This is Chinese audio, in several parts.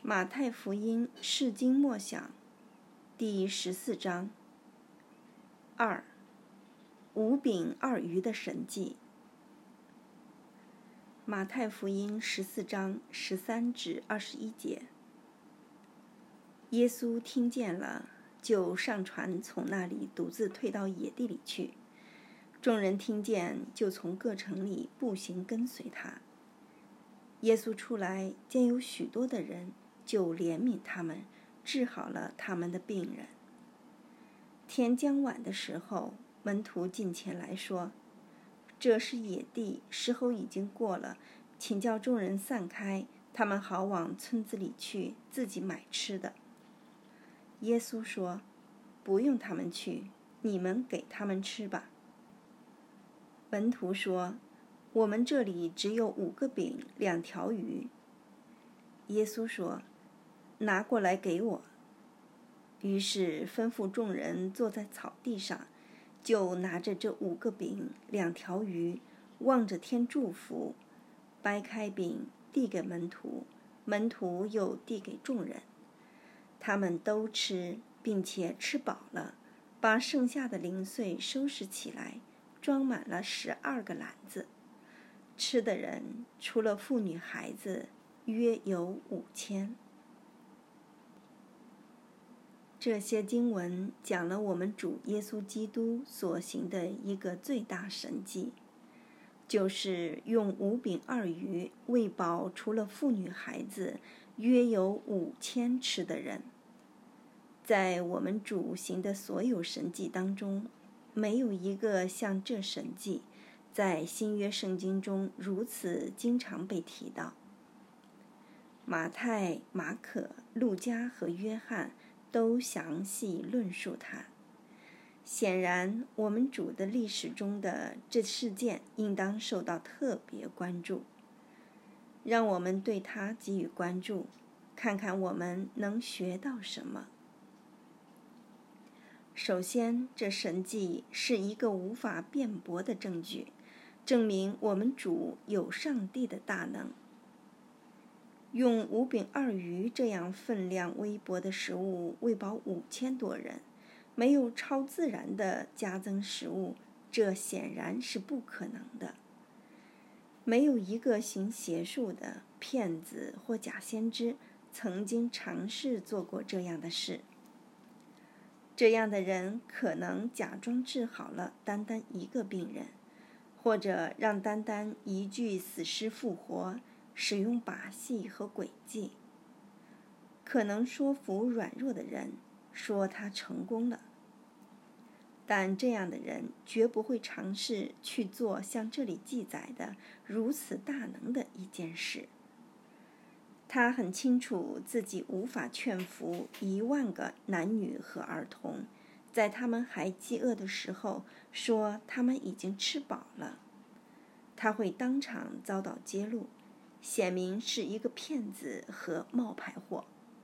马太福音释经默想第14章。2. 5饼2鱼的神迹。马太福音14章13至21节。耶稣听见了，就上船，从那里独自退到野地里去。众人听见，就从各城里步行跟随他。耶稣出来，见有许多的人，就怜悯他们，治好了他们的病人。天将晚的时候，门徒近前来说：“这是野地，时候已经过了，请叫众人散开，他们好往村子里去，自己买吃的。”耶稣说：“不用他们去，你们给他们吃吧。”门徒说：“我们这里只有5个饼2条鱼。”耶稣说：“拿过来给我。”于是吩咐众人坐在草地上，就拿着这5个饼2条鱼，望着天祝福，掰开饼递给门徒，门徒又递给众人。他们都吃，并且吃饱了，把剩下的零碎收拾起来，装满了12个篮子。吃的人除了妇女孩子，约有5000。这些经文讲了我们主耶稣基督所行的一个最大神迹，就是用5饼2鱼喂饱除了妇女孩子约有5000吃的人。在我们主行的所有神迹当中，没有一个像这神迹在新约圣经中如此经常被提到。马太、马可、路加和约翰都详细论述它。显然，我们主的历史中的这事件应当受到特别关注。让我们对它给予关注，看看我们能学到什么。首先，这神迹是一个无法辩驳的证据，证明我们主有上帝的大能。用5饼2鱼这样分量微薄的食物喂饱5000多人，没有超自然的加增食物，这显然是不可能的。没有一个行邪术的骗子或假先知曾经尝试做过这样的事。这样的人可能假装治好了单单1个病人，或者让单单1具死尸复活，使用把戏和诡计，可能说服软弱的人，说他成功了。但这样的人绝不会尝试去做像这里记载的如此大能的一件事。他很清楚自己无法劝服1万个男女和儿童，在他们还饥饿的时候说他们已经吃饱了。他会当场遭到揭露，显明是一个骗子和冒牌货。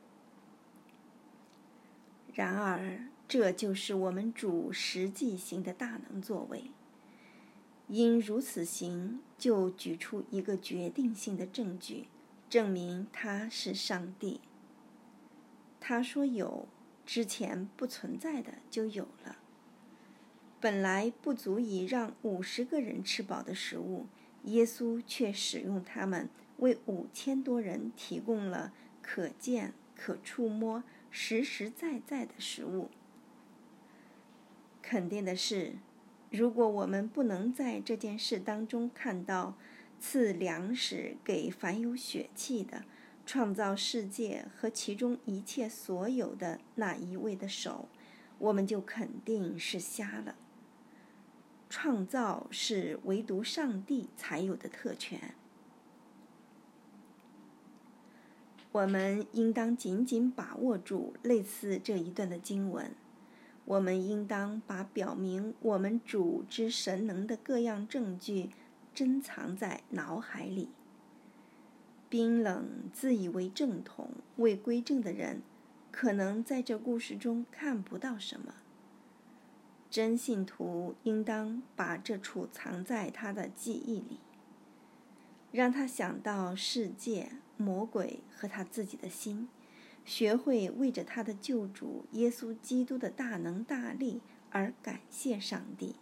然而，这就是我们主实际行的大能作为。因如此行，就举出一个决定性的证据，证明他是上帝。他说有，之前不存在的就有了。本来不足以让50个人吃饱的食物，耶稣却使用它们为5000多人提供了可见、可触摸、实实在在的食物。肯定的是，如果我们不能在这件事当中看到赐粮食给凡有血气的、创造世界和其中一切所有的那一位的手，我们就肯定是瞎了。创造是唯独上帝才有的特权。我们应当紧紧把握住类似这一段的经文。我们应当把表明我们主之神能的各样证据珍藏在脑海里。冰冷、自以为正统、未归正的人，可能在这故事中看不到什么。真信徒应当把这储藏在他的记忆里，让他想到世界魔鬼和他自己的心，学会为着他的救主耶稣基督的大能大力而感谢上帝。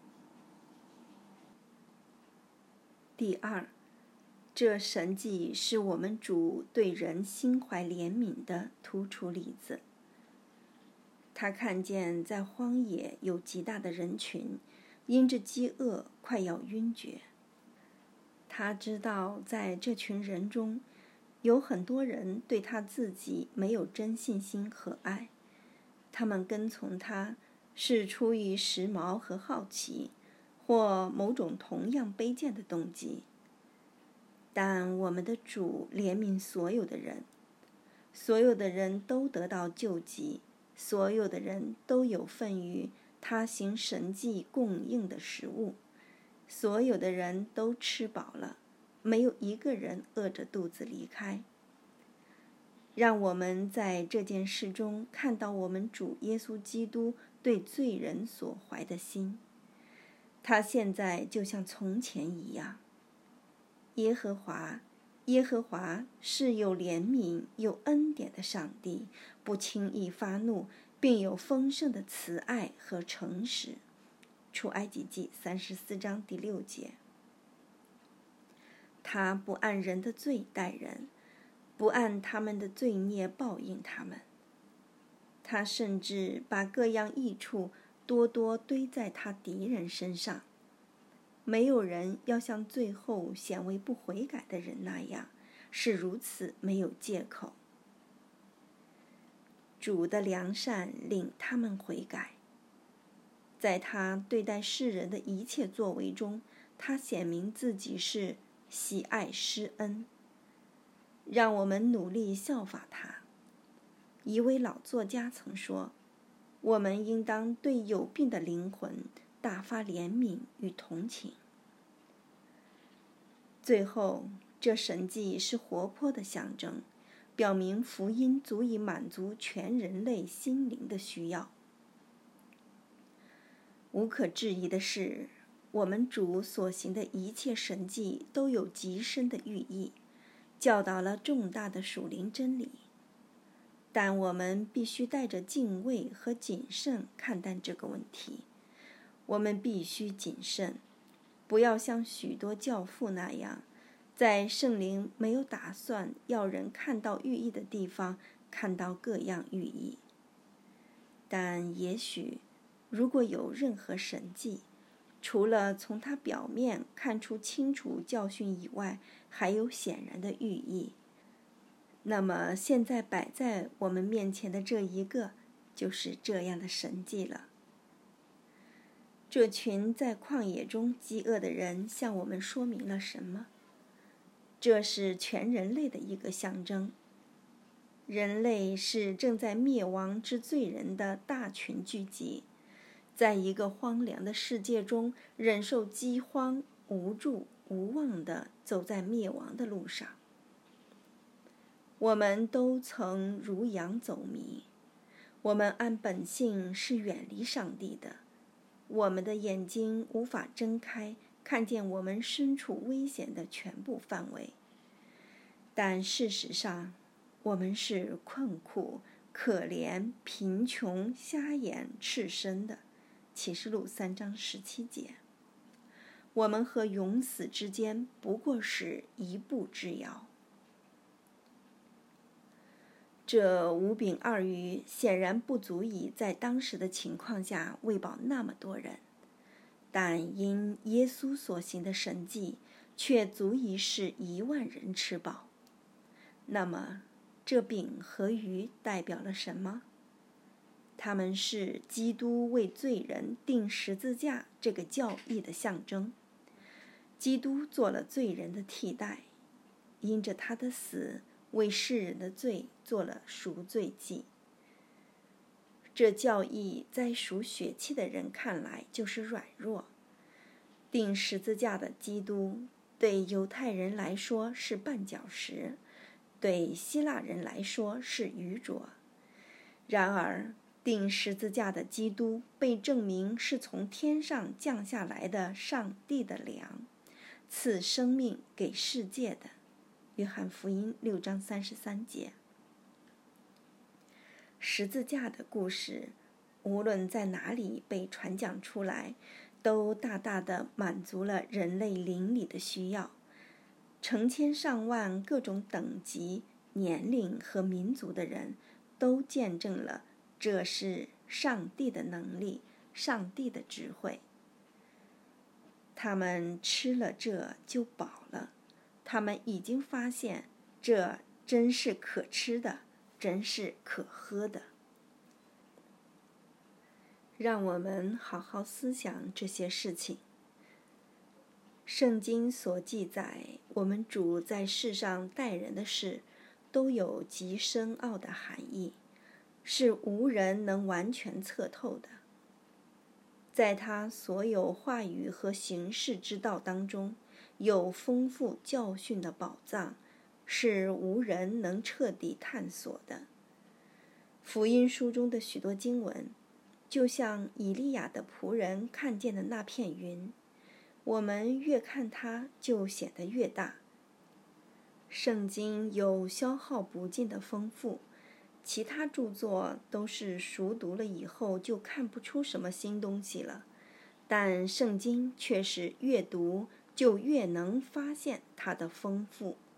第二，这神迹是我们主对人心怀怜悯的突出例子。他看见在荒野有极大的人群，因着饥饿快要晕厥。他知道在这群人中，有很多人对他自己没有真信心和爱，他们跟从他是出于时髦和好奇，或某种同样卑贱的动机。但我们的主怜悯所有的人，所有的人都得到救济，所有的人都有份于他行神迹供应的食物，所有的人都吃饱了，没有一个人饿着肚子离开。让我们在这件事中看到我们主耶稣基督对罪人所怀的心。他现在就像从前一样。耶和华是有怜悯有恩典的上帝，不轻易发怒，并有丰盛的慈爱和诚实。出埃及记34章第6节。他不按人的罪待人，不按他们的罪孽报应他们。他甚至把各样益处多多堆在他敌人身上。没有人要像最后显为不悔改的人那样，是如此没有借口。主的良善令他们悔改。在他对待世人的一切作为中，他显明自己是喜爱施恩。让我们努力效法他。一位老作家曾说，我们应当对有病的灵魂大发怜悯与同情。最后，这神迹是活泼的象征，表明福音足以满足全人类心灵的需要。无可置疑的是，我们主所行的一切神迹都有极深的寓意，教导了重大的属灵真理。但我们必须带着敬畏和谨慎看待这个问题。我们必须谨慎，不要像许多教父那样，在圣灵没有打算要人看到寓意的地方看到各样寓意。但也许，如果有任何神迹，除了从它表面看出清楚教训以外，还有显然的寓意，那么现在摆在我们面前的这一个，就是这样的神迹了。这群在旷野中饥饿的人向我们说明了什么？这是全人类的一个象征。人类是正在灭亡之罪人的大群聚集，在一个荒凉的世界中忍受饥荒、无助、无望地走在灭亡的路上。我们都曾如羊走迷，我们按本性是远离上帝的，我们的眼睛无法睁开，看见我们身处危险的全部范围。但事实上，我们是困苦、可怜、贫穷、瞎眼、赤身的。启示录3章17节。我们和永死之间不过是一步之遥。这5饼2鱼显然不足以在当时的情况下喂饱那么多人，但因耶稣所行的神迹，却足以使1万人吃饱。那么，这饼和鱼代表了什么？它们是基督为罪人钉十字架这个教义的象征。基督做了罪人的替代，因着他的死，为世人的罪做了赎罪祭。这教义在属血气的人看来就是软弱。钉十字架的基督对犹太人来说是绊脚石，对希腊人来说是愚拙。然而，钉十字架的基督被证明是从天上降下来的上帝的粮，赐生命给世界的。 约翰福音6章33节。十字架的故事，无论在哪里被传讲出来，都大大地满足了人类灵里的需要。成千上万各种等级、年龄和民族的人都见证了这是上帝的能力，上帝的智慧。他们吃了这就饱了，他们已经发现这真是可吃的，真是可喝的。让我们好好思想这些事情。圣经所记载我们主在世上待人的事，都有极深奥的含义，是无人能完全测透的。在他所有话语和行事之道当中，有丰富教训的宝藏，是无人能彻底探索的。福音书中的许多经文，就像以利亚的仆人看见的那片云，我们越看它就显得越大。圣经有消耗不尽的丰富，其他著作都是熟读了以后就看不出什么新东西了，但圣经却是越读就越能发现它的丰富。